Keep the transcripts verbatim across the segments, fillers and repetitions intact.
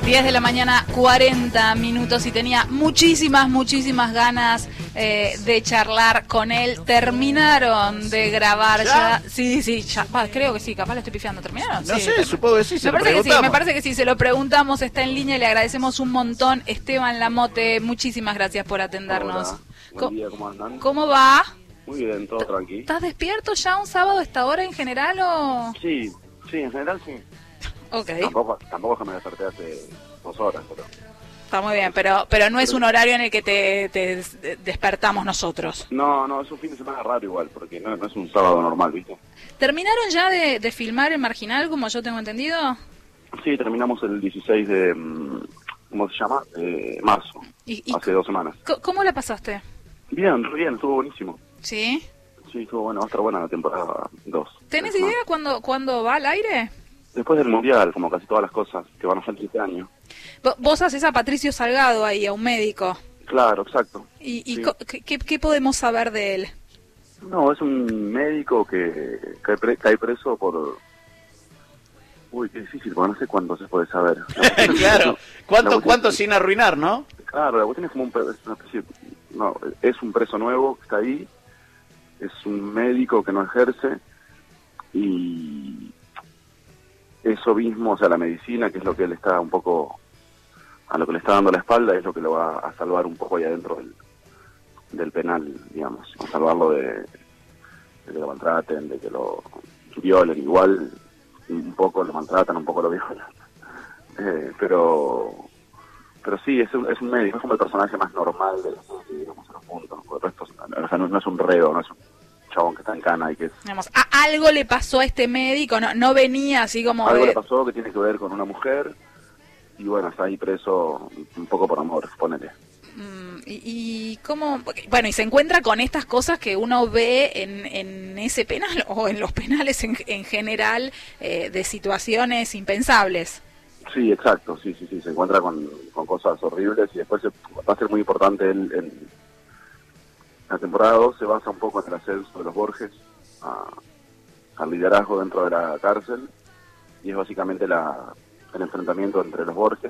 diez de la mañana, cuarenta minutos, y tenía muchísimas, muchísimas ganas eh, de charlar con él. Terminaron de grabar ya. ya. Sí, sí, ya. Va, creo que sí, capaz lo estoy pifiando. ¿Terminaron? No sí, sé, supongo que sí, se me lo parece preguntamos. que sí, me parece que sí, se lo preguntamos, está en línea y le agradecemos un montón. Esteban Lamote, muchísimas gracias por atendernos. Hola, buen día, ¿cómo andan? ¿Cómo va? Muy bien, todo tranquilo. ¿Estás despierto ya un sábado a esta hora en general o...? Sí, sí, en general sí. Ok. Tampoco, tampoco es que me desperté hace dos horas, pero... Está muy bien, pero pero no es un horario en el que te, te despertamos nosotros. No, no, es un fin de semana raro igual, porque no, no es un sábado normal, ¿viste? ¿Terminaron ya de, de filmar el Marginal, como yo tengo entendido? Sí, terminamos el dieciséis de... ¿Cómo se llama? De marzo, ¿Y, y hace dos semanas. ¿Cómo la pasaste? Bien, re bien, estuvo buenísimo. ¿Sí? Sí, estuvo bueno, va a estar buena la temporada dos. ¿Tenés idea cuándo, cuándo va al aire? Después del Mundial, como casi todas las cosas que van a salir este año. Vos haces a Patricio Salgado ahí, a un médico. Claro, exacto. ¿Y, y sí. ¿qué, qué podemos saber de él? No, es un médico que cae, pre, cae preso por... Uy, qué difícil, porque no sé cuánto se puede saber. Claro, ¿cuánto, cuánto sin arruinar, no? Claro, la cuestión es como un... Es, una especie, no, es un preso nuevo que está ahí, es un médico que no ejerce, y eso mismo, o sea, la medicina, que es lo que él está un poco... a lo que le está dando la espalda, es lo que lo va a salvar un poco ahí adentro del, del penal, digamos, a salvarlo de, de que lo maltraten, de que lo violen. Igual un poco lo maltratan, un poco lo violan, eh, pero pero sí, es un, es un médico, es como el personaje más normal de la serie, digamos, a los puntos. Por el resto, o sea, no, no es un reo, no es un chabón que está en cana y que es... Digamos, ¿a algo le pasó a este médico? No, no venía así como Algo de... le pasó que tiene que ver con una mujer, y bueno, está ahí preso un poco por amor, ponele. Mm, y, y cómo... Bueno, y se encuentra con estas cosas que uno ve en, en ese penal, o en los penales en, en general, eh, de situaciones impensables. Sí, exacto, sí, sí, sí, se encuentra con, con cosas horribles, y después se, va a ser muy importante el, el, la temporada dos se basa un poco en el ascenso de los Borges a, al liderazgo dentro de la cárcel, y es básicamente la, el enfrentamiento entre los Borges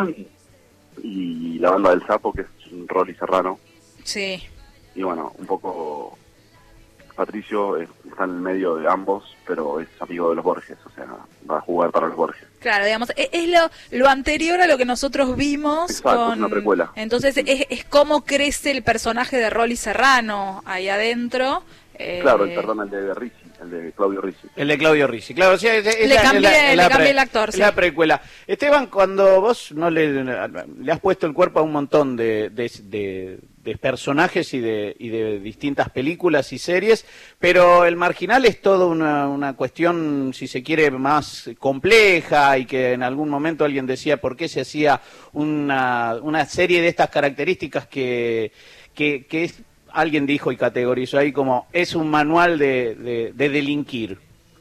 y la banda del Sapo, que es Rolly Serrano. Sí. Y bueno, un poco Patricio está en el medio de ambos, pero es amigo de los Borges, o sea, va a jugar para los Borges. Claro, digamos, es, es lo, lo anterior a lo que nosotros vimos. Exacto, con... es una precuela. Entonces es, es cómo crece el personaje de Rolly Serrano ahí adentro. Eh... Claro, el, perdón, el de Ricci, el de Claudio Ricci. El de Claudio Ricci, claro. Sí, es, es le la, cambié, es la, es le la cambié pre, el actor, sí. La precuela. Esteban, cuando vos no le, le has puesto el cuerpo a un montón de, de, de, de personajes y de, y de distintas películas y series, pero el Marginal es toda una, una cuestión, si se quiere, más compleja, y que en algún momento alguien decía por qué se hacía una, una serie de estas características que, que, que es... Alguien dijo y categorizó ahí como es un manual de, de, de delinquir.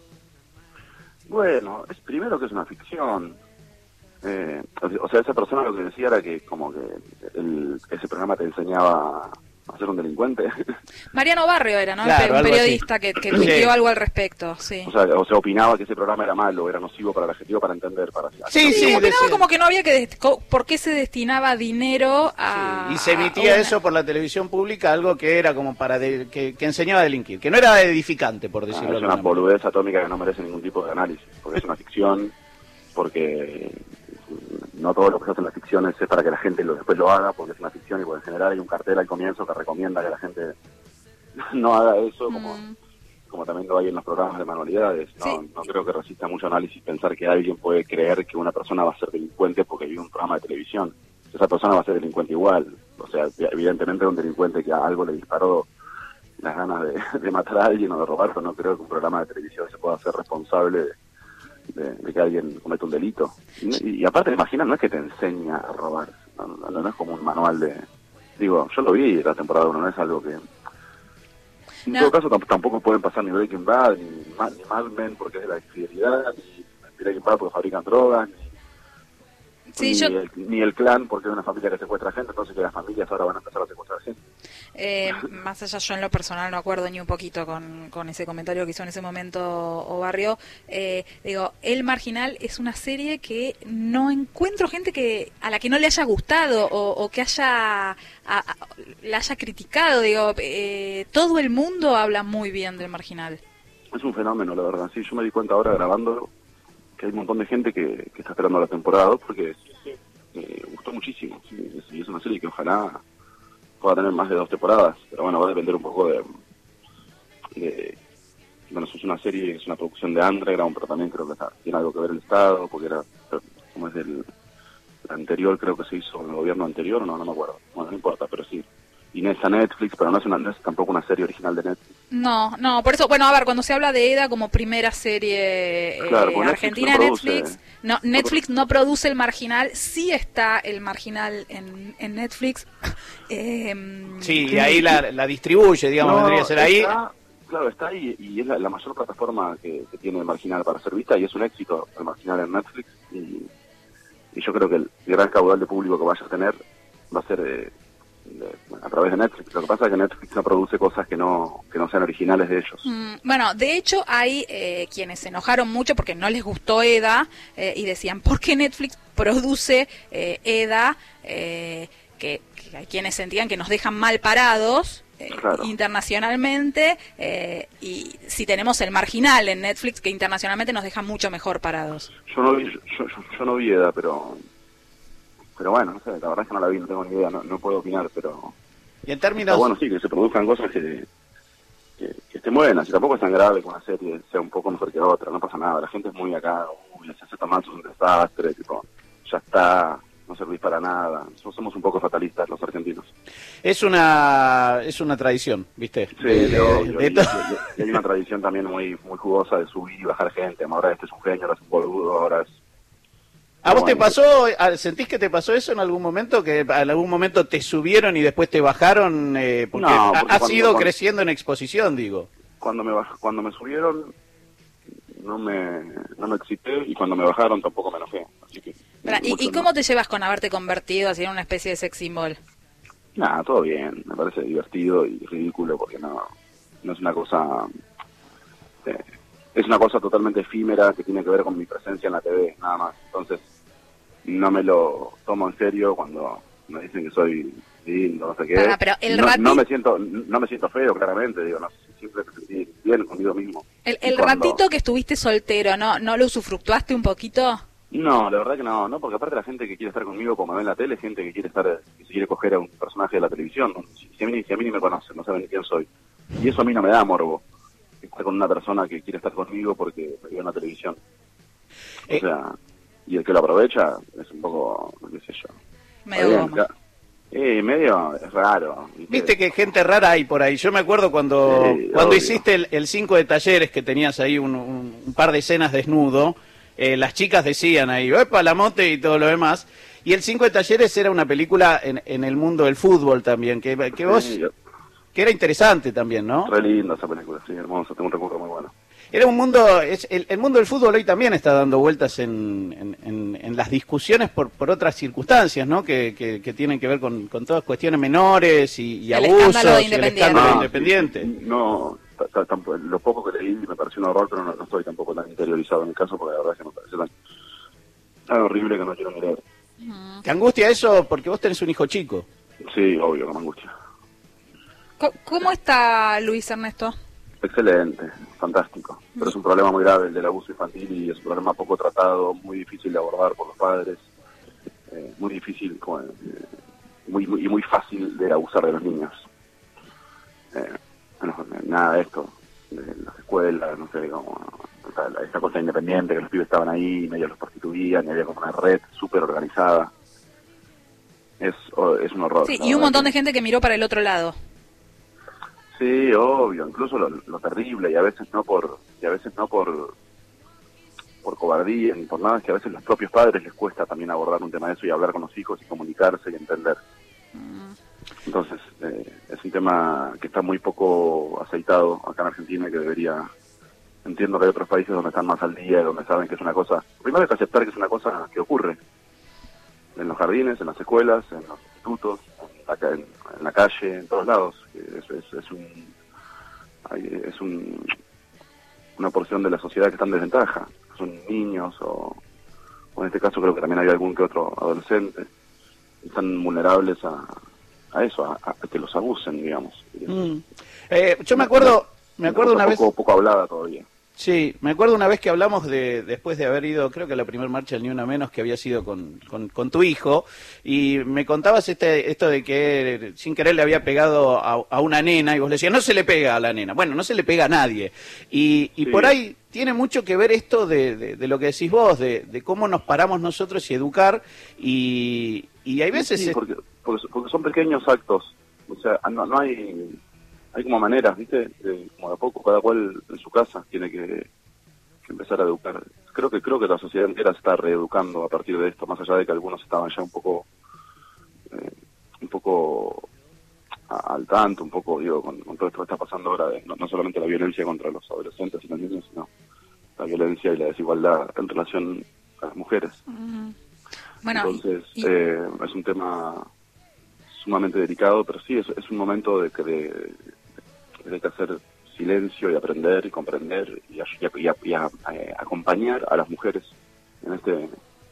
Bueno, es primero que es una ficción. Eh, o sea, esa persona lo que decía era que como que el, ese programa te enseñaba a ser un delincuente. Mariano Barrio era, ¿no? Claro, un periodista que, que tuiteó sí. algo al respecto, sí. O sea, o sea, opinaba que ese programa era malo, era nocivo para el adjetivo, para entender, para... Sí, sí, sí opinaba decía. como que no había que... ¿Por qué se destinaba dinero a...? Sí, y se emitía una... eso por la televisión pública, algo que era como para... De, que, que enseñaba a delinquir, que no era edificante, por decirlo ah, es una boludez atómica que no merece ningún tipo de análisis, porque es una ficción, porque... no todo lo que se hace en las ficciones es para que la gente lo, después lo haga, porque es una ficción, y por en general hay un cartel al comienzo que recomienda que la gente no haga eso, como, mm. como también lo hay en los programas de manualidades. No, sí. no creo que resista mucho análisis pensar que alguien puede creer que una persona va a ser delincuente porque vive un programa de televisión. Esa persona va a ser delincuente igual. O sea, evidentemente un delincuente que a algo le disparó las ganas de, de matar a alguien o de robar, pero no creo que un programa de televisión se pueda hacer responsable de De, de que alguien cometa un delito. Y, y aparte, imagina, no es que te enseña a robar, no, no, no es como un manual de... Digo, yo lo vi la temporada uno, no es algo que... En no. todo caso, t- tampoco pueden pasar ni Breaking Bad, ni, ni Mad Men porque es de la infidelidad, ni Breaking Bad porque fabrican drogas, ni, Sí, ni, yo... el, ni el clan, porque es una familia que secuestra gente, entonces que las familias ahora van a empezar a secuestrar gente. Eh, más allá, yo en lo personal no acuerdo ni un poquito con, con ese comentario que hizo en ese momento Obarrio. Eh, digo, El Marginal es una serie que no encuentro gente que a la que no le haya gustado o, o que haya a, a, la haya criticado. Digo, eh, todo el mundo habla muy bien del Marginal. Es un fenómeno, la verdad. Sí, yo me di cuenta ahora grabándolo que hay un montón de gente que, que está esperando la temporada dos porque eh, gustó muchísimo. Sí, es, y es una serie que ojalá pueda tener más de dos temporadas, pero bueno, va a depender un poco de... de bueno, es una serie, es una producción de Underground, pero también creo que está, tiene algo que ver el Estado, porque era, como es del anterior, creo que se hizo en el gobierno anterior, no, no me acuerdo. Bueno, no importa, pero sí. Y no es a Netflix, pero no es, una, no es tampoco una serie original de Netflix. No, no, por eso, bueno, a ver, cuando se habla de EDA como primera serie eh, claro, argentina, Netflix no, Netflix, no, Netflix no produce El Marginal, sí está El Marginal en, en Netflix. eh, sí, y ahí la, la distribuye, digamos, no, vendría a ser ahí. Está, claro, está ahí y es la, la mayor plataforma que, que tiene El Marginal para ser vista y es un éxito El Marginal en Netflix y, y yo creo que el gran caudal de público que vaya a tener va a ser... Eh, De, a través de Netflix. Lo que pasa es que Netflix no produce cosas que no que no sean originales de ellos. Mm, bueno, de hecho hay eh, quienes se enojaron mucho porque no les gustó EDA eh, y decían, ¿por qué Netflix produce eh, EDA? Eh, que, que hay quienes sentían que nos dejan mal parados eh, claro. internacionalmente eh, y si tenemos El Marginal en Netflix que internacionalmente nos deja mucho mejor parados. Yo no vi, yo, yo, yo no vi EDA, pero... Pero bueno, no sé, la verdad es que no la vi, no tengo ni idea, no, no puedo opinar, pero... Y en términos... Está bueno, sí, que se produzcan cosas que, que, que estén buenas, y tampoco es tan grave que una serie sea un poco mejor que otra, no pasa nada, la gente es muy acá, uy, se hace tomar, es un desastre, tipo, ya está, no servís para nada, somos un poco fatalistas los argentinos. Es una es una tradición, ¿viste? Sí, de, de, obvio, de y, y, y hay una tradición también muy muy jugosa de subir y bajar gente, ahora este es un genio, ahora es un boludo, ahora es... ¿A vos te pasó, sentís que te pasó eso en algún momento, que en algún momento te subieron y después te bajaron? Eh, porque no, porque has cuando, ido cuando, creciendo en exposición, digo. Cuando me baj, cuando me subieron no me no me excité y cuando me bajaron tampoco me enojé. Así que, Pero, ¿Y, ¿Y cómo te llevas con haberte convertido así en una especie de sex symbol? Nada, todo bien, me parece divertido y ridículo porque no, no es una cosa... Eh, es una cosa totalmente efímera que tiene que ver con mi presencia en la T V, nada más. Entonces, no me lo tomo en serio cuando me dicen que soy lindo, no sé qué. Para, pero el no, rati... no me siento no me siento feo, claramente, digo, no, siempre me sentí bien conmigo mismo. El, el cuando... ratito que estuviste soltero, ¿no no lo usufructuaste un poquito? No, la verdad que no, no, porque aparte la gente que quiere estar conmigo como me ve en la tele, gente que quiere estar, que se quiere coger a un personaje de la televisión, ¿no? si, si, a mí, si a mí ni me conocen, no saben ni quién soy. Y eso a mí no me da morbo, estar con una persona que quiere estar conmigo porque me vio en la televisión. O sea, y el que lo aprovecha es un poco, qué sé yo. Medio bien, ya, eh, medio es raro. ¿Viste? Viste que gente rara hay por ahí. Yo me acuerdo cuando sí, cuando obvio. hiciste el, el cinco de talleres, que tenías ahí un, un, un par de escenas desnudo, eh, las chicas decían ahí, ¡epa, la mote! Y todo lo demás. Y el cinco de talleres era una película en, en el mundo del fútbol también, que, que sí, vos... Yo, que era interesante también, ¿no? Re linda esa película, sí, hermosa, tengo un recuerdo muy bueno. Era un mundo, es, el, el mundo del fútbol hoy también está dando vueltas en, en, en, en las discusiones por, por otras circunstancias, ¿no? Que, que, que tienen que ver con, con todas cuestiones menores y, y el abusos, escándalo de y el escándalo Ah, independiente. sí, sí, no, t- t- tampoco- lo poco que leí me pareció un horror, pero no, no estoy tampoco tan interiorizado en el caso, porque la verdad es que me parece tan, tan horrible que no quiero mirar. ¿Te angustia eso porque vos tenés un hijo chico? Sí, obvio que me angustia. ¿Cómo está Luis Ernesto? Excelente, fantástico, pero es un problema muy grave el del abuso infantil y es un problema poco tratado, muy difícil de abordar por los padres, eh, muy difícil como, eh, muy, muy, y muy fácil de abusar de los niños. Eh, bueno, nada de esto, de las escuelas, no sé, como esta, esta cosa independiente, que los pibes estaban ahí, medio los prostituían y había como una red súper organizada. Es, es un horror. Sí, y un montón de gente que miró para el otro lado. Sí, obvio, incluso lo, lo terrible, y a veces no por y a veces no por por cobardía ni por nada, es que a veces los propios padres les cuesta también abordar un tema de eso y hablar con los hijos y comunicarse y entender. Entonces, eh, es un tema que está muy poco aceitado acá en Argentina y que debería... Entiendo que hay otros países donde están más al día, donde saben que es una cosa... Primero hay que aceptar que es una cosa que ocurre. en los jardines, en las escuelas, en los institutos, en la, en, en la calle, en todos lados. Es, es, es un es un, una porción de la sociedad que está en desventaja. Son niños o, o en este caso creo que también hay algún que otro adolescente. Están vulnerables a, a eso, a, a que los abusen, digamos. Mm. Eh, yo me acuerdo, me acuerdo una poco, vez... poco hablada todavía. Sí, me acuerdo una vez que hablamos de, después de haber ido, creo que a la primera marcha del Ni Una Menos, que había sido con, con, con tu hijo, y me contabas este, esto de que sin querer le había pegado a, a una nena, y vos le decías, no se le pega a la nena. Bueno, no se le pega a nadie. Y, y sí. Por ahí tiene mucho que ver esto de, de, de lo que decís vos, de, de cómo nos paramos nosotros y educar, y, y hay veces... Sí, porque, porque, porque son pequeños actos, o sea, no, no hay... Hay como maneras, ¿viste? De, como de a poco, cada cual en su casa tiene que, que empezar a educar. Creo que creo que la sociedad entera se está reeducando a partir de esto, más allá de que algunos estaban ya un poco eh, un poco a, al tanto, un poco, digo, con, con todo esto que está pasando ahora, de, no, no solamente la violencia contra los adolescentes y los niños, sino la violencia y la desigualdad en relación a las mujeres. Uh-huh. Bueno, Entonces, y... eh, es un tema sumamente delicado, pero sí, es, es un momento de que... De, hay que hacer silencio y aprender y comprender y, a, y, a, y a, a, a acompañar a las mujeres en este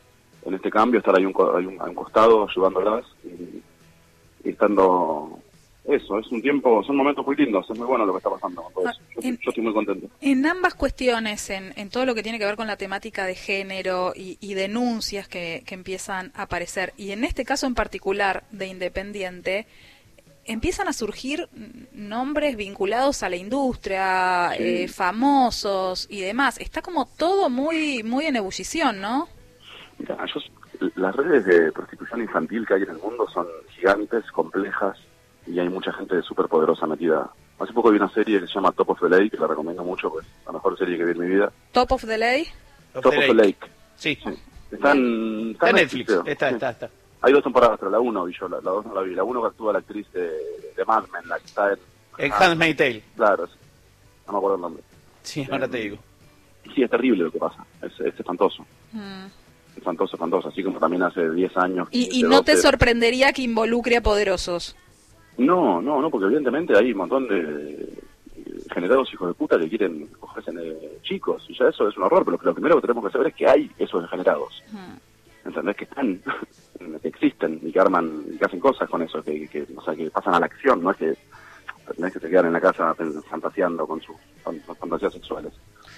en este cambio, estar ahí un, ahí un, a un costado ayudándolas y, y estando eso, es un tiempo, son momentos muy lindos, es muy bueno lo que está pasando con todo eso. Yo, en, yo estoy muy contento. En ambas cuestiones, en, en todo lo que tiene que ver con la temática de género y, y denuncias que, que empiezan a aparecer, y en este caso en particular de Independiente, empiezan a surgir nombres vinculados a la industria, sí. eh, famosos y demás. Está como todo muy muy en ebullición, ¿no? Mira, yo, las redes de prostitución infantil que hay en el mundo son gigantes, complejas, y hay mucha gente súper poderosa metida. Hace poco vi una serie que se llama Top of the Lake, que la recomiendo mucho, pues la mejor serie que vi en mi vida. ¿Top of the Lake? Top, Top of the Lake. Lake. Sí. sí. Está en, está en Netflix. Netflix. Está, sí. está, está. Hay dos temporadas, pero la uno vi yo, la, la dos no la vi. La uno que actúa la actriz de, de Mad Men, la que está en... En Handmaid's Tale. Claro, sí. No me acuerdo el nombre. Sí, ahora eh, te digo. Sí, es terrible lo que pasa, es, es espantoso. Mm. Espantoso, espantoso, así como también hace diez años... ¿Y, y no te sorprendería que involucre a poderosos? No, no, no, porque evidentemente hay un montón de generados hijos de puta que quieren cogerse eh, chicos, y ya eso es un horror, pero lo primero que tenemos que saber es que hay esos degenerados. Mm. ¿Entendés? Que están... que existen y que arman y que hacen cosas con eso, que, que o sea, que pasan a la acción, no es que no es que se quedan en la casa fantaseando con sus con, con fantasías sexuales.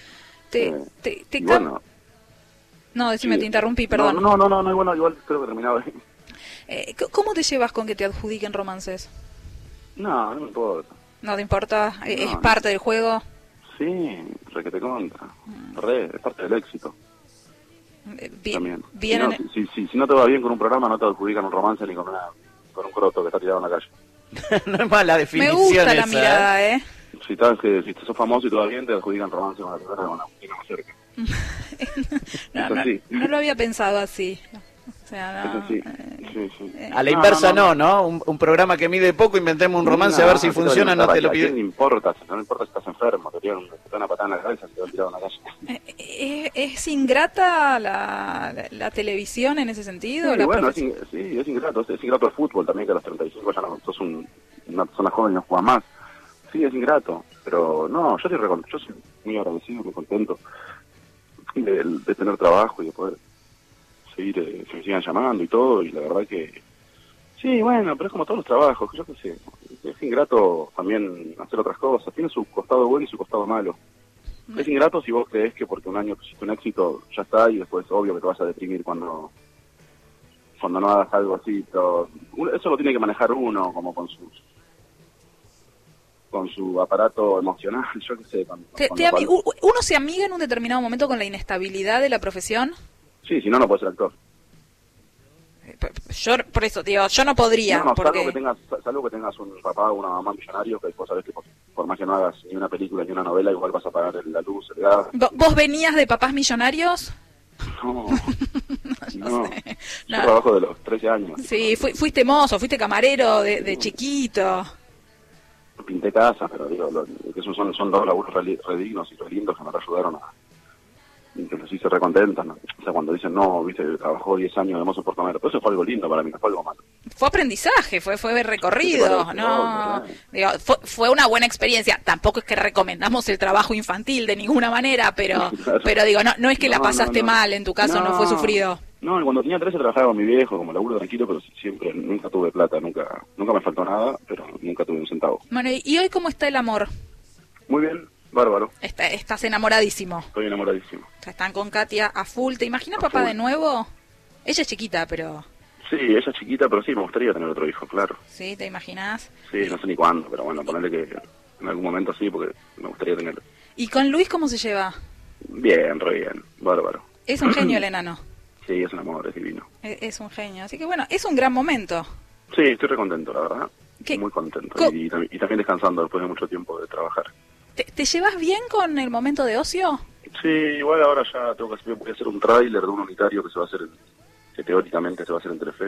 Te, eh, te, te bueno, no, decime, sí, te interrumpí, perdón. No, no, no, no, igual, igual creo que terminaba ahí. Eh, ¿Cómo te llevas con que te adjudiquen romances? No, no me importa. ¿No te importa? No, ¿Es no. parte del juego? Sí, re que te contra. Mm. Re, es parte del éxito. Bien, bien si, no, en... si, si, si no te va bien con un programa, no te adjudican un romance ni con, una, con un croto que está tirado en la calle. No es mala definición. Me gusta esa, la mirada, ¿eh? ¿eh? Si, estás, que, si sos famoso y te va bien, te adjudican romance con la persona con una mujer más cerca. no, no, no lo había pensado así. O sea, no, sí. Eh, sí, sí. A la inversa no, ¿no? ¿no? Un, un programa que mide poco, inventemos un romance no, a ver si funciona, no te lo pido. No importa, no importa si estás enfermo, te tiran una patada en la cabeza, te van tirado en la calle. ¿Es, ¿Es ingrata la, la, la televisión en ese sentido? Sí, la bueno, es, in, sí, es ingrato, es, es ingrato el fútbol también, que a los treinta y cinco ya no sos un, una persona joven y no juega más. Sí, es ingrato, pero no, yo, estoy, yo soy muy agradecido, muy contento de, de tener trabajo y de poder seguir, eh, se me sigan llamando y todo, y la verdad que sí, bueno, pero es como todos los trabajos, que yo qué sé, es ingrato también hacer otras cosas, tiene su costado bueno y su costado malo. Mm. Es ingrato si vos crees que porque un año tuviste un éxito ya está, y después obvio que te vas a deprimir cuando cuando no hagas algo así, pero eso lo tiene que manejar uno como con sus con su aparato emocional, yo qué sé. Con, ¿Te, con te cual... ¿Uno se amiga en un determinado momento con la inestabilidad de la profesión? Sí, si no, no puede ser actor. Yo, por eso, digo, yo no podría. No, no, porque... salvo, que tengas, salvo que tengas un papá o una mamá millonario, que vos sabés que por, por más que no hagas ni una película ni una novela, igual vas a pagar la luz, el gas. ¿Vos venías de papás millonarios? No, no, no. Sé. Yo no. trabajo de los trece años. Sí, fu fuiste mozo, fuiste camarero de, de chiquito. Pinté casa, pero digo, lo, que son, son dos laburos re, re dignos y re lindos que me ayudaron a, que los hice recontentos, ¿no? O sea, cuando dicen, no, viste, trabajó diez años de mozo por comer, pero eso fue algo lindo para mí, no fue algo malo. Fue aprendizaje, fue fue recorrido, Sí, no, no, no. digo, fue, fue una buena experiencia. Tampoco es que recomendamos el trabajo infantil de ninguna manera, pero Claro. pero digo, no no es que la No, pasaste no, no. mal, en tu caso no, fue sufrido. No, cuando tenía trece trabajaba con mi viejo, como laburo tranquilo, pero siempre, nunca tuve plata, nunca nunca me faltó nada, pero nunca tuve un centavo. Bueno, ¿y, y hoy cómo está el amor? Muy bien, bárbaro, Está, estás enamoradísimo. estoy enamoradísimo. O sea, están con Katia a full. ¿Te imaginas A papá full. de nuevo? Ella es chiquita, pero Sí, ella es chiquita, pero sí, me gustaría tener otro hijo, claro. ¿sí? ¿Te imaginas? Sí, no sé ni cuándo, pero bueno, ponerle que en algún momento sí, porque me gustaría tener. ¿Y con Luis cómo se lleva? Bien, re bien, bárbaro. Es un genio el enano. Sí, es un amor, es divino. Es, es un genio. Así que bueno, es un gran momento. Sí, estoy re contento, la verdad. ¿Qué? Muy contento. Co- Y, y también, y también descansando después de mucho tiempo de trabajar. ¿Te, te llevas bien con el momento de ocio? Sí, igual ahora ya tengo que hacer, voy a hacer un tráiler de un unitario que se va a hacer, en, que teóricamente se va a hacer en Telefe,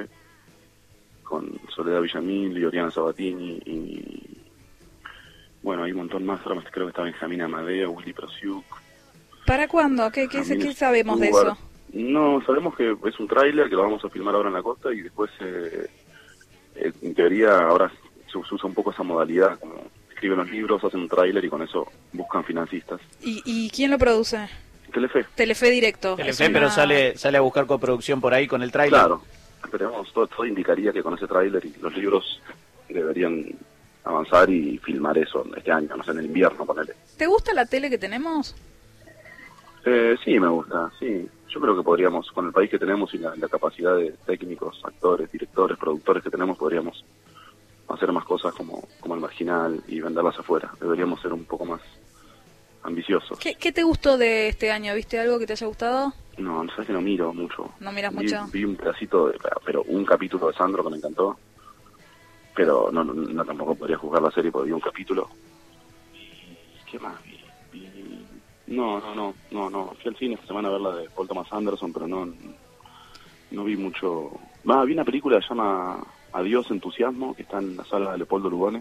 con Soledad Villamil y Oriana Sabatini y bueno, hay un montón más. Ahora creo que está Benjamín Amadeo, Willy Prosiuk. ¿Para cuándo? ¿Qué, qué, Jamil qué sabemos de Stewart. eso? No, sabemos que es un tráiler que lo vamos a filmar ahora en la costa y después, eh, eh, en teoría, ahora se, se usa un poco esa modalidad, como escriben los libros, hacen un tráiler y con eso buscan financistas. ¿Y, ¿Y quién lo produce? Telefe, Telefe directo. Telefe, Es una- pero sale sale a buscar coproducción por ahí con el tráiler. claro. Esperemos, todo, todo indicaría que con ese tráiler y los libros deberían avanzar y filmar eso este año, no sé, en el invierno, ponele. ¿Te gusta la tele que tenemos? Eh, sí, me gusta, sí. Yo creo que podríamos, con el país que tenemos y la, la capacidad de técnicos, actores, directores, productores que tenemos, podríamos hacer más cosas como, como El Marginal y venderlas afuera. Deberíamos ser un poco más ambiciosos. ¿Qué, ¿Qué te gustó de este año? ¿Viste algo que te haya gustado? No, no sabes que no miro mucho. ¿No miras vi, mucho? Vi un pedacito, de, pero un capítulo de Sandro que me encantó. Pero no, no, no tampoco podría juzgar la serie porque vi un capítulo. ¿Y qué más vi? Vi- No, no, no, no, no. Fui al cine esta semana a ver la de Paul Thomas Anderson, pero no, no vi mucho. Va, vi una película que se llama Adiós Entusiasmo, que está en la sala de Leopoldo Lugones,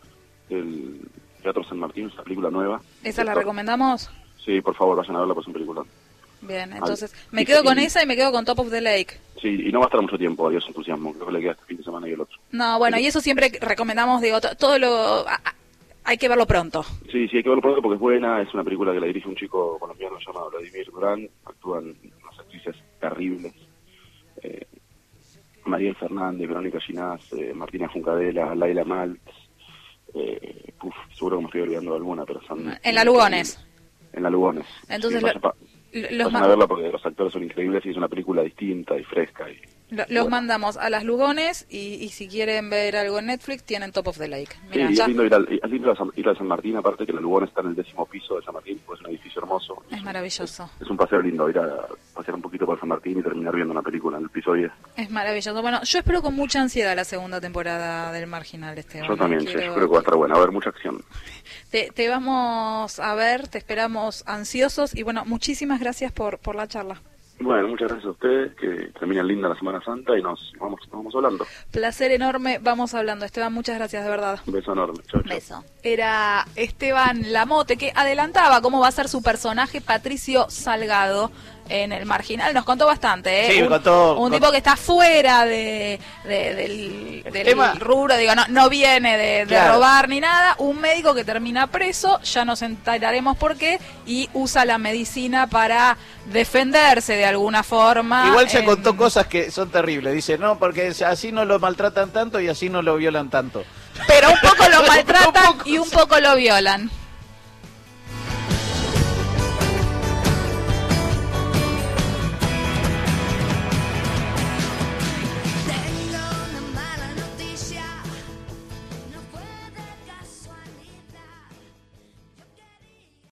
del Teatro San Martín, es una película nueva. ¿Esa la Esto- recomendamos? Sí, por favor, vayan a verla, pues es un película. Bien, entonces me y- quedo con y- esa y me quedo con Top of the Lake. Sí, y no va a estar mucho tiempo, Adiós Entusiasmo, creo que le queda este fin de semana y el otro. No, bueno, y eso siempre recomendamos, digo, to- todo lo... a- a- hay que verlo pronto. Sí, sí, hay que verlo pronto porque es buena, es una película que la dirige un chico colombiano llamado Vladimir Durán, actúan unas actrices terribles, eh, Mariel Fernández, Verónica Ginás, eh, Martina Juncadela, Laila Maltz, eh, uf, seguro que me estoy olvidando de alguna, pero son... En la Lugones. En la Lugones. Entonces Sí, lo- vayan pa- Los, vayan ma- a verla porque los actores son increíbles y es una película distinta y fresca. Y, lo- los bueno. mandamos a las Lugones y, y si quieren ver algo en Netflix tienen Top of the Lake. Sí, Mira, y ya es lindo ir al, es lindo ir a San, ir a San Martín, aparte que la Lugones está en el décimo piso de San Martín, pues es un edificio hermoso. es maravilloso. Es un paseo lindo ir a pasear un poquito por San Martín y terminar viendo una película en el piso diez. Es maravilloso. Bueno, yo espero con mucha ansiedad la segunda temporada del Marginal, Esteban. Yo también, sí, Quiero- yo creo que va a estar buena, va a haber mucha acción. Te, te vamos a ver, te esperamos ansiosos y bueno, muchísimas gracias por, por la charla. Bueno, muchas gracias a ustedes, que terminen linda la Semana Santa y nos vamos, nos vamos hablando. Placer enorme, vamos hablando. Esteban, muchas gracias, de verdad. Un beso enorme, chao, chao. Beso. Era Esteban Lamote que adelantaba cómo va a ser su personaje Patricio Salgado en El Marginal. Nos contó bastante, ¿eh? Sí, me un, contó- un cont- tipo que está fuera de, de- del, El del tema- rubro, digo, no, no viene de, de Claro. robar ni nada. Un médico que termina preso, ya nos enteraremos por qué, y usa la medicina para defenderse de alguna forma. Igual ya en- contó cosas que son terribles. Dice, no, porque así no lo maltratan tanto y así no lo violan tanto. Pero un poco lo Un maltratan poco, y un sí. poco lo violan.